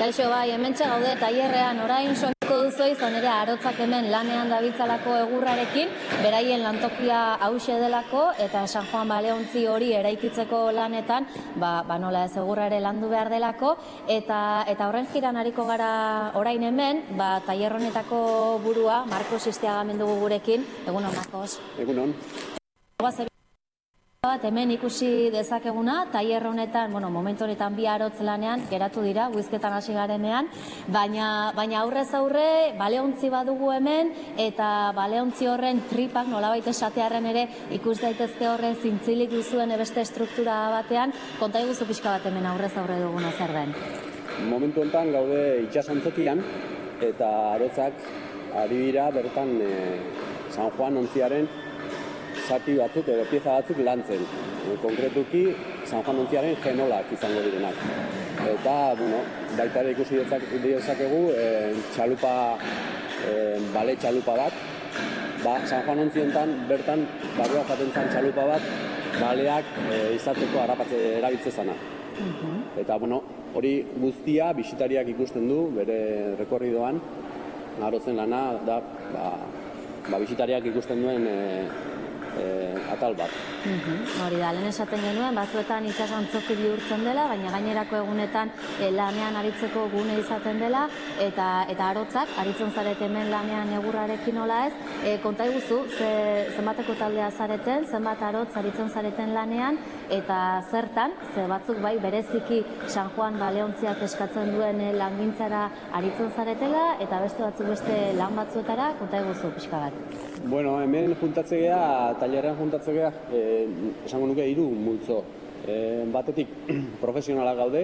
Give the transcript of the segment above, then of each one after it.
Kaixo, bai, hementxe gaude tailerrean orain soineko duzu izan ere Arotzak hemen lanean dabiltzalako egurrarekin, beraien lantokia hauxe delako eta San Juan baleontzi hori eraikitzeko lanetan, nola ez egurra ere landu behar delako, eta horren jiran ariko gara orain hemen, tailer honetako burua, Markos Istiaga mendugu gurekin. Egunon, Markos. Egunon. Hemen ikusi dezakeguna, tailer honetan, momentu honetan bi arotz lanean geratu dira, guizketan hasi garenean, baina aurrez aurre baleontzi badugu hemen, eta baleontzi horren tripak nolabait esatearren ere ikus daitezke horren zintzilik duzuen beste struktura batean, konta iguzu pixka bat hemen aurrez aurre duguna zer den. Momentu honetan gaude itsasantzokian, eta arotzak ari dira bertan San Juan ontziaren zati batzuk edo pieza batzuk lantzen. Konkretuki, San Juan ontziaren genolak izango direnak. Eta, baita ere ikusi dezakegu txalupa, bale txalupa bat. San Juan ontzi honetan bertan barrua jaten zen txalupa bat baleak izatzeko harrapatze erabiltzezana. Eta, hori guztia bisitariak ikusten du bere rekorridoan. Arotzen lana da, bisitariak ikusten duen atal bat. Hori da, lehen esaten genuen, batzuetan itsasantzoki bihurtzen dela, baina gainerako egunetan lanean aritzeko gune izaten dela, eta arotzak, aritzen zarete hemen lanean egurrarekin nola ez, konta iguzu, zenbateko taldea zareten, zenbat arotz aritzen zareten lanean, eta zertan, ze batzuk bai bereziki San Juan baleontziak eskatzen duen langintzara aritzen zaretela, eta beste batzuk beste lan batzuetara, konta iguzu pixka bat. Hemen juntatzea, tailerrean juntatzea, esango nuke 3 multzo. Batetik profesionalak gaude,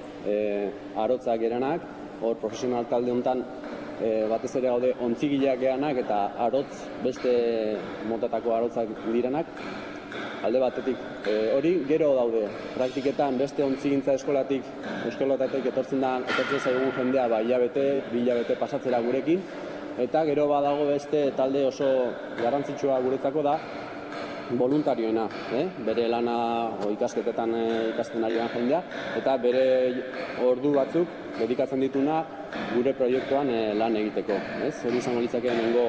arotzak eranak, hor profesional talde honetan batez ere gaude ontzigileak eranak eta arotz beste motatako arotzak direnak. Alde batetik hori gero daude, praktiketan beste ontzigintza eskolatatik etortzen zaigun jendea hilabete, 2 hilabete pasatzera gurekin, eta gero badago beste talde oso garrantzitsua guretzako da voluntarioena, bere lana ikasketetan ikasten ari den jendea, eta bere ordu batzuk dedikatzen dituna gure proiektuan lan egiteko. Hori izango litzake hemengo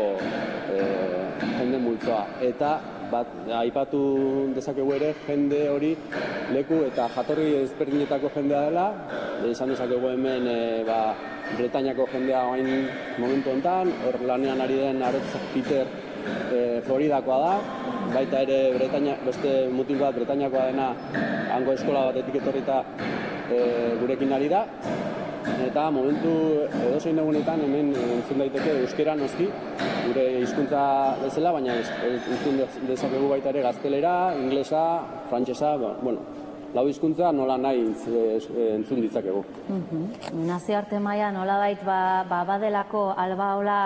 jende multzoa. Eta aipatu dezakegu ere jende hori leku eta jatorri ezberdinetako jendea dela, izan dezakegu hemen Bretainako jendea orain momentu honetan, hor lanean ari den Arotz Peter Floridakoa da, baita ere beste mutil bat Bretainakoa dena hango eskola batetik etorrita gurekin ari da, eta momentu edozein egunetan hemen entzun daiteke euskera noski, gure hizkuntza bezala, baina entzun dezakegu baita ere gaztelera, inglesa, frantsesa, lau hizkuntza nola nahi entzun ditzakegu. Nazioarte mailan nolabait badelako albaola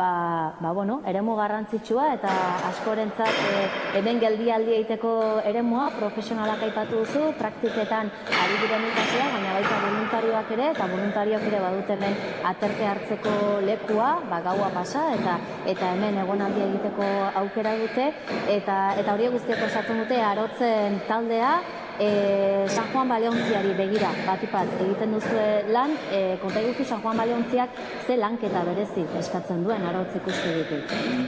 eremu garrantzitsua eta askorentzat hemen geldialdi egiteko eremua, profesionalak aipatu duzu, praktiketan ari diren ikasleak, baina baita voluntarioak ere, eta voluntarioak ere badute hemen aterpe hartzeko lekua, gaua pasa, eta hemen egonaldi egiteko aukera dute, eta hori guztiak osatzen dute arotzen taldea, San Juan baleontziari begira, batipat egiten duzu lan, konta iguzu San Juan baleontziak ze lanketa berezi eskatzen duen arotz ikustu ditu?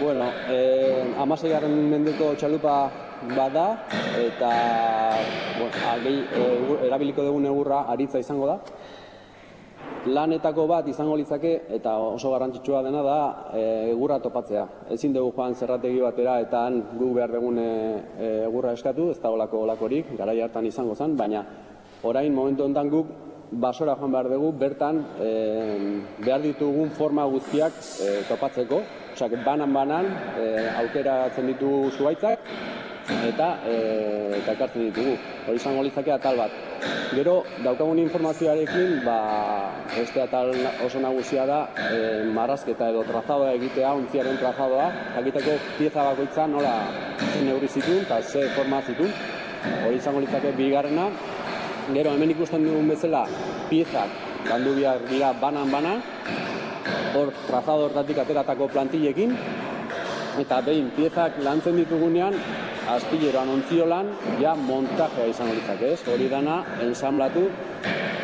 16. mendeko txalupa bada, eta erabiliko dugun egurra aritza izango da. Lanetako bat izango litzake, eta oso garrantzitsua dena da egurra topatzea. Ezin dugu joan zerrategi batera eta guk behar dugun egurra eskatu, ez da olakorik, garai hartan izango zen, baina orain momentu honetan guk basora joan behar dugu, bertan behar ditugun forma guztiak topatzeko. Osak, banan aukeratzen ditugu zuhaitzak, eta ekartzen ditugu. Hori izango litzake atal bat. Gero, daukagun informazioarekin, beste atal oso nagusia da marrazketa edo trazadoa egitea, ontziaren trazadoa, jakiteko pieza bakoitza nola zen neurri zituen eta ze forma zituen. Hori izango litzake bigarrena. Gero, hemen ikusten dugun bezala, piezak landu behar dira banan, hor trazado hortatik ateratako plantillekin, eta behin piezak lantzen ditugunean, astilleroan ontziolan, montajea izango litzake, hori dana ensamblatu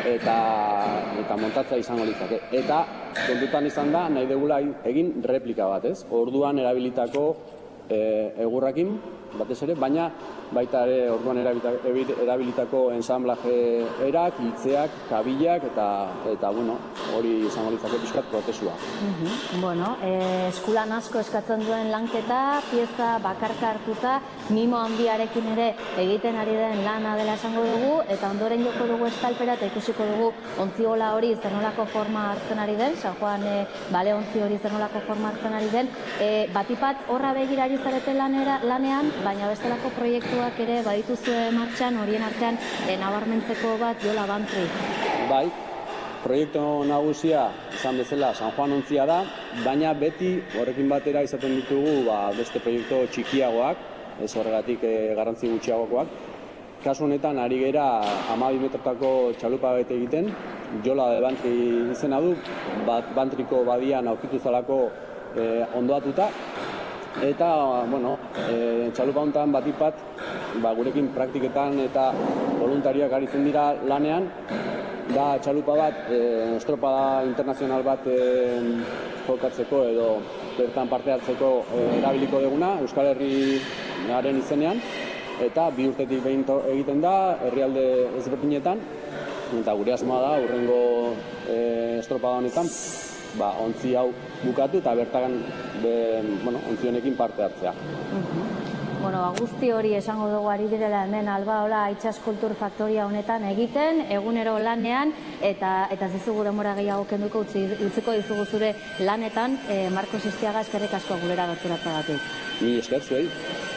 eta montatzea izango litzake. Eta kontutan izan da, nahi dugula egin replika bat, ez? Orduan erabilitako egurrakin, batez ere, baina baita ere orduan erabilitako ensamblaje erak, hiltzeak, kabilak, eta bueno, hori izango litzake pixkat prozesua. Bueno, eskulan asko eskatzen duen lanketa, pieza bakarka hartuta, mimo handiarekin ere egiten ari den lana dela esango dugu, eta ondoren joko dugu estalpera eta ikusiko dugu ontziola hori zenolako forma hartzen ari den, San Juan baleontzi hori zenolako forma hartzen ari den, batipat horra begirari zarete lanean, baina bestelako proiektuak ere badituzue martxan, horien artean nabarmentzeko bat Jola Bantry. Bai, proiektu nagusia izan bezala San Juan ontzia da, baina beti horrekin batera izaten ditugu beste proiektu txikiagoak, ez horregatik garrantzi gutxiagokoak. Kasu honetan ari gera 12 metrotako txalupa bat egiten, Jola Bantry izena du, Bantryko badian aurkitu zalako ondoatuta, eta, bueno, txalupa honetan batipat, gurekin praktiketan eta voluntarioak aritzen dira lanean, da txalupa bat, estropada internazional bat jokatzeko edo bertan parte hartzeko erabiliko duguna, Euskal Herriaren izenean, eta 2 urtetik behin egiten da, herrialde ezberdinetan, eta gure asmoa da, hurrengo estropada honetan, ontzi hau bukatu eta bertan ontzi honekin parte hartzea. Bueno, guzti hori esango dugu ari direla hemen Albaola Itsas Kultur Faktoria honetan egiten, egunero lanean, eta zizugu denbora gehiago kenduko utziko dizugu zure lanetan, Markos Istiaga, eskerrik asko gurera gerturatzagatik. Ni esker zuei.